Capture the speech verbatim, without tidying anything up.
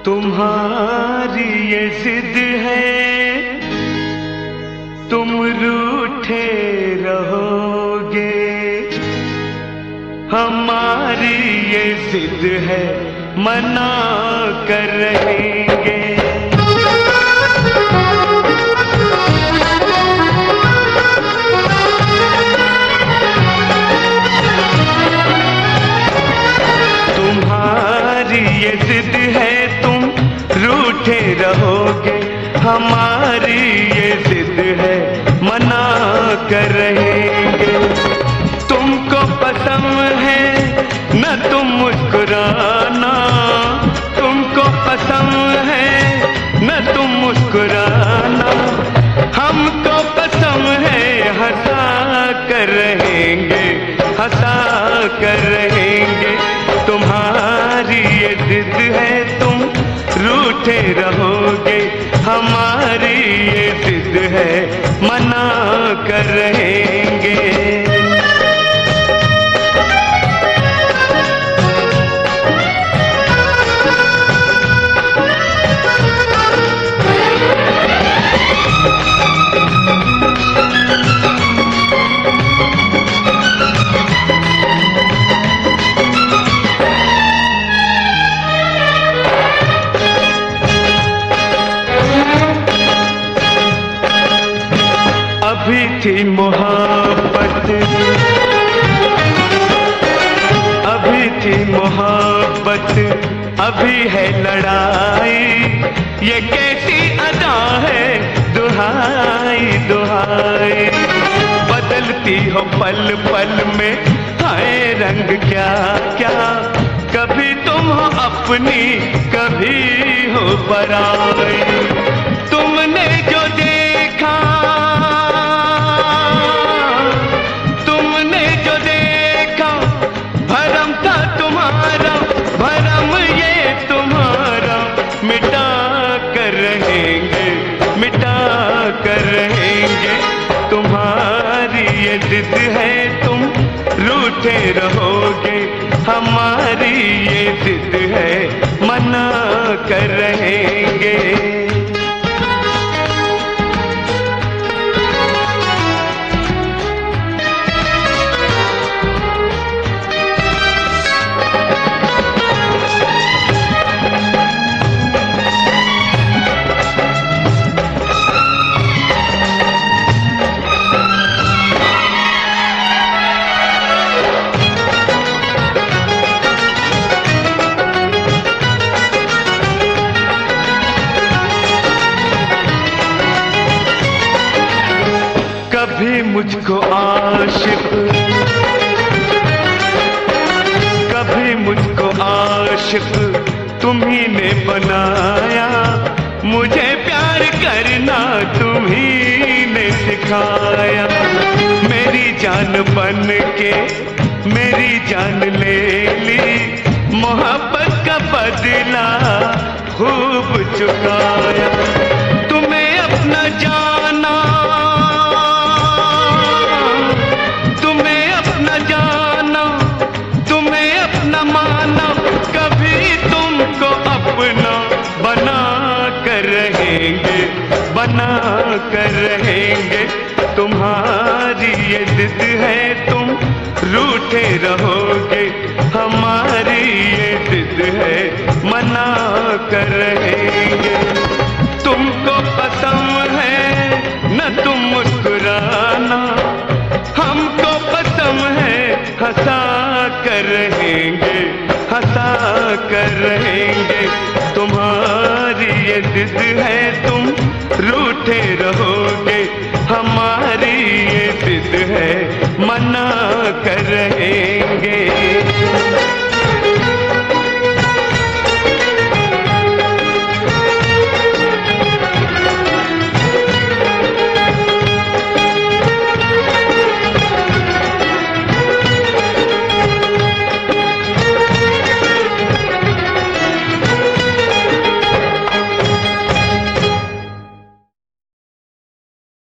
तुम्हारी ये जिद है, तुम रूठे रहोगे। हमारी ये जिद है, मना कर रहेंगे। तुम्हारी ये जिद है, तुम रूठे रहोगे। हमारी ये जिद है, मना कर रहेंगे। तुमको पसंद है न तुम मुस्कुराना, तुमको पसंद है न तुम मुस्कुराना। हमको पसंद है, हंसा कर रहेंगे, हंसा कर रहेंगे। तुम्हारी ये जिद है, तुम रूठे रहोगे। हमारी ये जिद है, मना कर रहेंगे। अभी थी मोहब्बत, अभी थी मोहब्बत, अभी है लड़ाई। ये कैसी अदा है, दुहाई दुहाई। बदलती हो पल पल में, हाय रंग क्या क्या। कभी तुम हो अपनी, कभी हो पराई। तुमने जो देखा, तुमने जो देखा, भरम था तुम्हारा, भरम ये तुम्हारा। मिटा कर रहेंगे, मिटा कर रहेंगे। तुम्हारी ये जिद है, तुम रूठे रहोगे। हमारी ये जिद है, मना कर रहेंगे। कभी मुझको आशिक, कभी मुझको आशिक तुम्ही ने बनाया। मुझे प्यार करना तुम्ही ने सिखाया। मेरी जान बन के मेरी जान ले ली। मोहब्बत का बदला खूब चुकाया। तुम्हें अपना जाना, माना। कभी तुमको अपना बना कर रहेंगे, बना कर रहेंगे। तुम्हारी ये जिद है, तुम रूठे रहोगे। हमारी ये जिद है, मना कर रहेंगे। तुमको पसंद है न तुम मुस्कुराना, हमको पसंद है, हंसा कर रहेंगे, हंसा कर रहेंगे। तुम्हारी ये जिद है, तुम रूठे रहोगे। हमारी ये जिद है, मना कर रहेंगे।